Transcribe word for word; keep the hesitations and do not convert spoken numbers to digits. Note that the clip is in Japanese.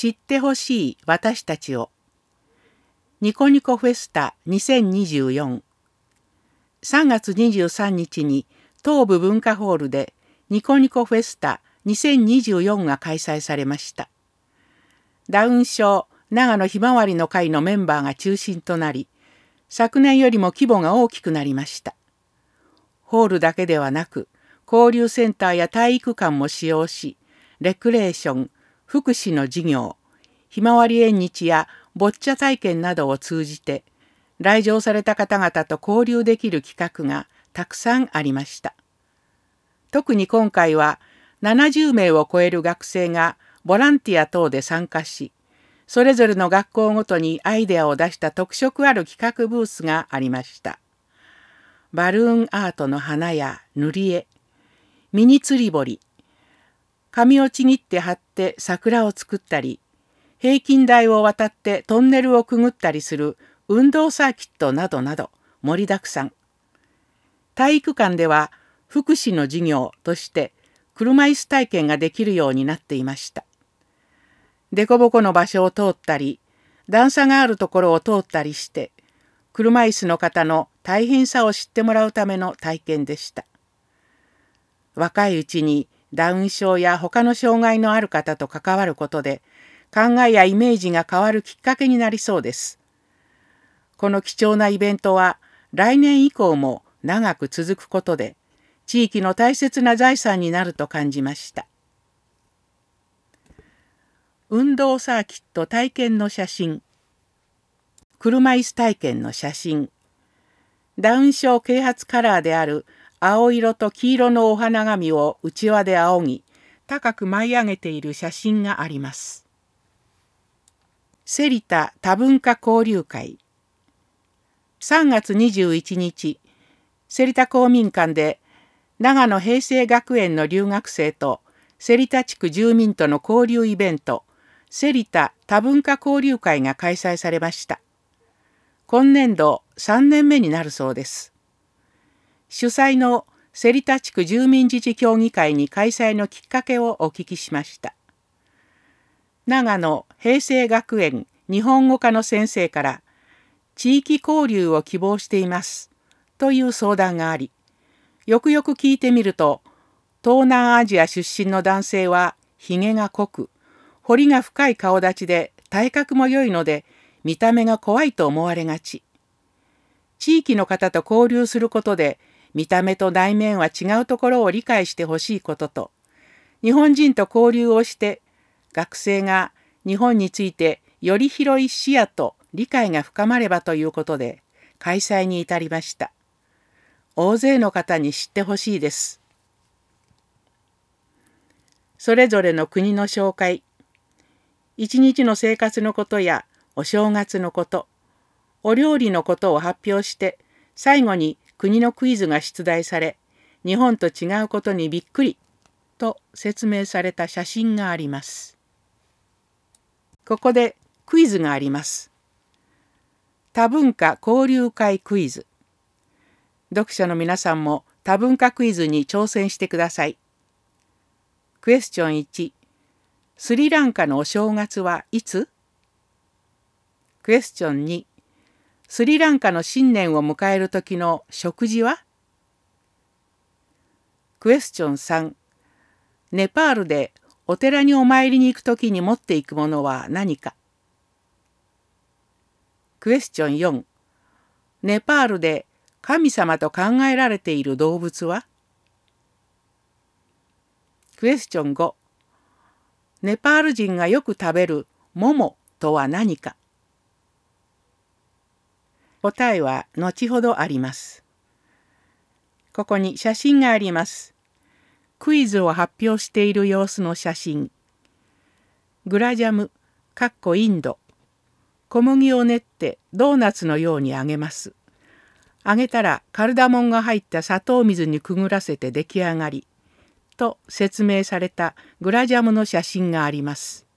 知ってほしい私たちを。ニコニコフェスタにせんにじゅうよん。さんがつにじゅうさんにちに東武文化ホールでニコニコフェスタにせんにじゅうよんが開催されました。ダウン症長野ひまわりの会のメンバーが中心となり、昨年よりも規模が大きくなりました。ホールだけではなく、交流センターや体育館も使用し、レクレーション、福祉の事業、ひまわり縁日やボッチャ体験などを通じて、来場された方々と交流できる企画がたくさんありました。特に今回はななじゅうめいを超える学生がボランティア等で参加し、それぞれの学校ごとにアイデアを出した特色ある企画ブースがありました。バルーンアートの花や塗り絵、ミニ釣り堀、紙をちぎって貼って桜を作ったり、平均台を渡ってトンネルをくぐったりする運動サーキットなどなど盛りだくさん。体育館では福祉の授業として車椅子体験ができるようになっていました。凸凹の場所を通ったり、段差があるところを通ったりして、車椅子の方の大変さを知ってもらうための体験でした。若いうちにダウン症や他の障害のある方と関わることで、考えやイメージが変わるきっかけになりそうです。この貴重なイベントは来年以降も長く続くことで、地域の大切な財産になると感じました。運動サーキット体験の写真、車椅子体験の写真、ダウン症啓発カラーである青色と黄色のお花紙をうちわで仰ぎ、高く舞い上げている写真があります。芹田多文化交流会。さんがつにじゅういちにち、芹田公民館で長野平成学園の留学生と芹田地区住民との交流イベント、芹田多文化交流会が開催されました。今年度さんねんめになるそうです。主催の芹田地区住民自治協議会に開催のきっかけをお聞きしました。長野平成学園日本語科の先生から地域交流を希望していますという相談があり、よくよく聞いてみると、東南アジア出身の男性はひげが濃く、彫りが深い顔立ちで体格も良いので見た目が怖いと思われがち。地域の方と交流することで見た目と内面は違うところを理解してほしいことと、日本人と交流をして学生が日本についてより広い視野と理解が深まればということで開催に至りました。大勢の方に知ってほしいです。それぞれの国の紹介、一日の生活のことやお正月のこと、お料理のことを発表して、最後に国のクイズが出題され、日本と違うことにびっくりと説明された写真があります。ここでクイズがあります。多文化交流会クイズ。読者の皆さんも多文化クイズに挑戦してください。クエスチョンいち、スリランカのお正月はいつ？クエスチョンに、スリランカの新年を迎える時の食事は？クエスチョンさん、ネパールでお寺にお参りに行く時に持っていくものは何か？クエスチョンよん、ネパールで神様と考えられている動物は？クエスチョンご、ネパール人がよく食べるモモとは何か？答えは後ほどあります。ここに写真があります。クイズを発表している様子の写真。グラジャム、かっこインド。小麦を練ってドーナツのように揚げます。揚げたらカルダモンが入った砂糖水にくぐらせて出来上がり。と説明されたグラジャムの写真があります。